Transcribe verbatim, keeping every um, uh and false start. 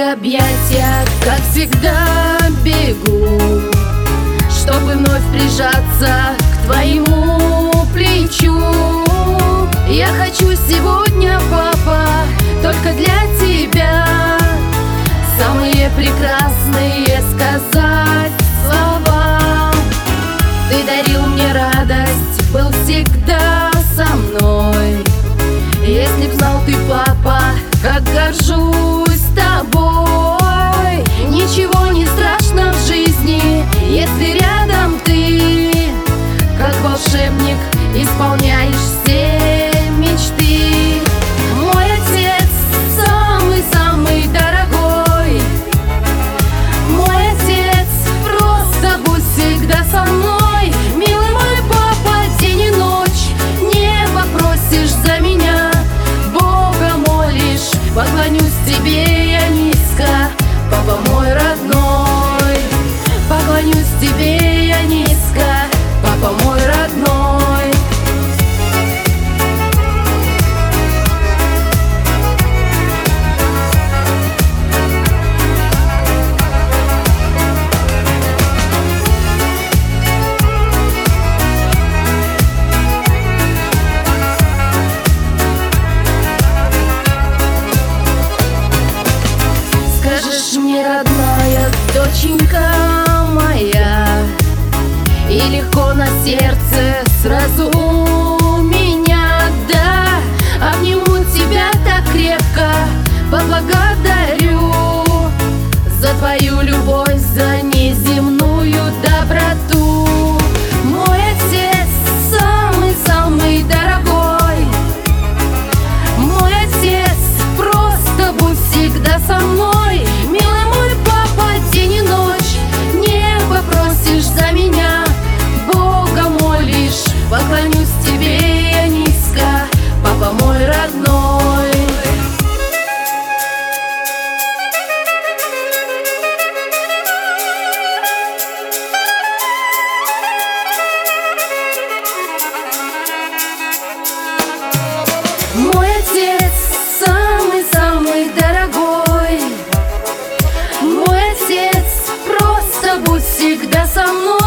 объятия, как всегда, бегу, чтобы вновь прижаться к твоему плечу. Я хочу сегодня, папа, только для тебя самые прекрасные сказать слова. Ты дарил мне радость, был всегда со мной. Если б знал ты, папа, как горжусь тобой. Ничего не страшно в жизни, если рядом ты, как волшебник, исполняешь все мечты. Мой отец самый-самый дорогой, мой отец, просто будь всегда со мной. Милый мой папа, день и ночь не попросишь за меня, Бога молишь, поклонюсь тебе я низко, папа мой родной. Поклонюсь тебе я низко, папа мой родной. Скажешь мне, родная доченька моя, и легко на сердце сразу у меня, да. Обниму тебя так крепко, поблагодарю за твою любовь, за неземную доброту. Мой отец самый-самый дорогой, мой отец, просто будь всегда со мной. Милый мой папа, день и ночь не попросишь за меня, Бога молишь, поклонюсь тебе я низко, папа мой родной. Мой отец самый-самый дорогой, мой отец, просто будь всегда со мной.